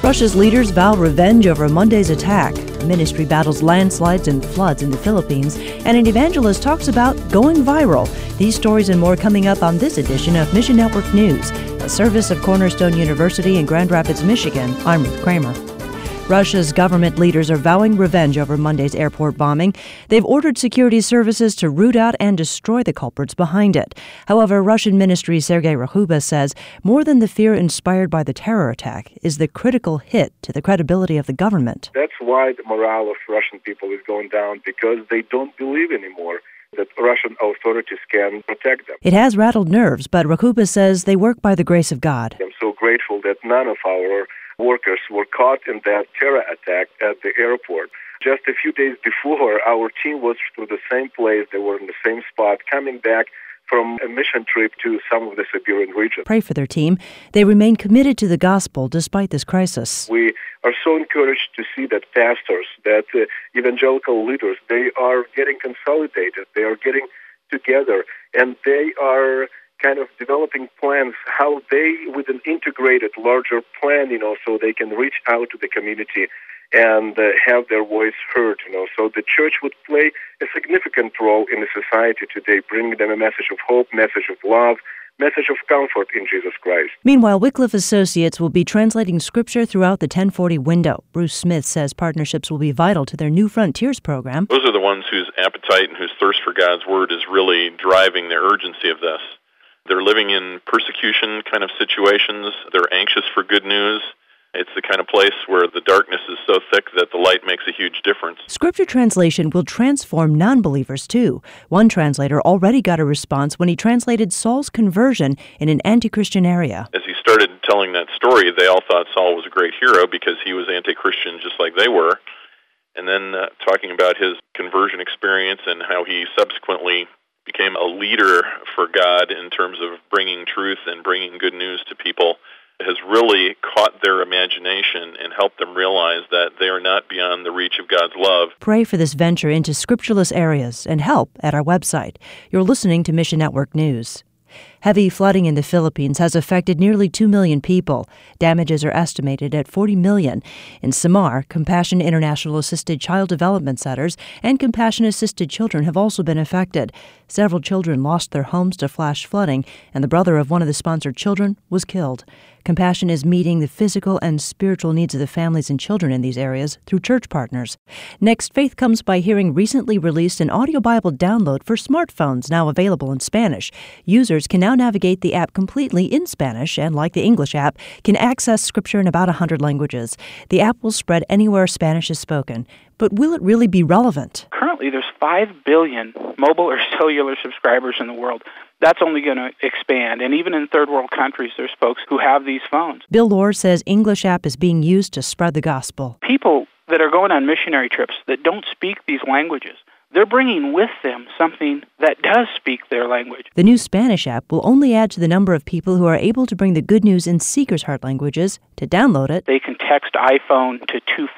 Russia's leaders vow revenge over Monday's attack. The ministry battles landslides and floods in the Philippines, and an evangelist talks about going viral. These stories and more coming up on this edition of Mission Network News, a service of Cornerstone University in Grand Rapids, Michigan. I'm Ruth Kramer. Russia's government leaders are vowing revenge over Monday's airport bombing. They've ordered security services to root out and destroy the culprits behind it. However, Russian Ministry Sergei Ryabkov says more than the fear inspired by the terror attack is the critical hit to the credibility of the government. That's why the morale of Russian people is going down, because they don't believe anymore that Russian authorities can protect them. It has rattled nerves, but Ryabkov says they work by the grace of God. I'm so grateful that none of our workers were caught in that terror attack at the airport. Just a few days before, our team was to the same place. They were in the same spot, coming back from a mission trip to some of the Siberian region. Pray for their team. They remain committed to the gospel despite this crisis. We are so encouraged to see that pastors, that evangelical leaders, they are getting consolidated. They are getting together, and they are kind of developing plans how they, with an integrated, larger plan, so they can reach out to the community and have their voice heard, so the church would play a significant role in the society today, bringing them a message of hope, message of love, message of comfort in Jesus Christ. Meanwhile, Wycliffe Associates will be translating Scripture throughout the 1040 window. Bruce Smith says partnerships will be vital to their New Frontiers program. Those are the ones whose appetite and whose thirst for God's Word is really driving the urgency of this. They're living in persecution kind of situations. They're anxious for good news. It's the kind of place where the darkness is so thick that the light makes a huge difference. Scripture translation will transform non-believers, too. One translator already got a response when he translated Saul's conversion in an anti-Christian area. As he started telling that story, they all thought Saul was a great hero because he was anti-Christian just like they were. And then talking about his conversion experience and how he subsequently became a leader for God in terms of bringing truth and bringing good news to people has really caught their imagination and helped them realize that they are not beyond the reach of God's love. Pray for this venture into scriptureless areas and help at our website. You're listening to Mission Network News. Heavy flooding in the Philippines has affected nearly 2 million people. Damages are estimated at 40 million. In Samar, Compassion International assisted child development centers and compassion-assisted children have also been affected. Several children lost their homes to flash flooding, and the brother of one of the sponsored children was killed. Compassion is meeting the physical and spiritual needs of the families and children in these areas through church partners. Next, Faith Comes by Hearing recently released an audio Bible download for smartphones now available in Spanish. Users can now navigate the app completely in Spanish and, like the English app, can access Scripture in about 100 languages. The app will spread anywhere Spanish is spoken. But will it really be relevant? Currently, there's 5 billion mobile or cellular subscribers in the world. That's only going to expand. And even in third world countries, there's folks who have these phones. Bill Lohr says English app is being used to spread the gospel. People that are going on missionary trips that don't speak these languages, they're bringing with them something that does speak their language. The new Spanish app will only add to the number of people who are able to bring the good news in Seeker's Heart languages. To download it, they can text iPhone to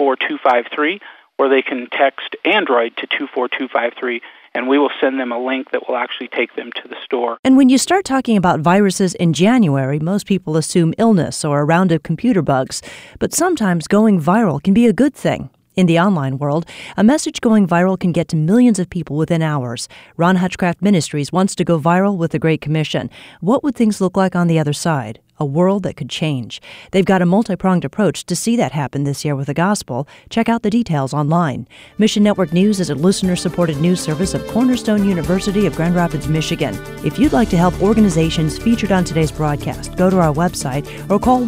24253, or they can text Android to 24253, and we will send them a link that will actually take them to the store. And when you start talking about viruses in January, most people assume illness or a round of computer bugs. But sometimes going viral can be a good thing. In the online world, a message going viral can get to millions of people within hours. Ron Hutchcraft Ministries wants to go viral with the Great Commission. What would things look like on the other side? A world that could change. They've got a multi-pronged approach to see that happen this year with the gospel. Check out the details online. Mission Network News is a listener-supported news service of Cornerstone University of Grand Rapids, Michigan. If you'd like to help organizations featured on today's broadcast, go to our website or call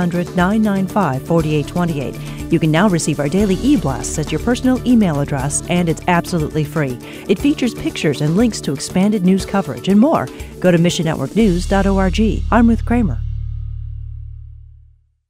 1-800-995-4828. You can now receive our daily e-blasts at your personal email address, and it's absolutely free. It features pictures and links to expanded news coverage and more. Go to missionnetworknews.org. I'm Ruth Kramer.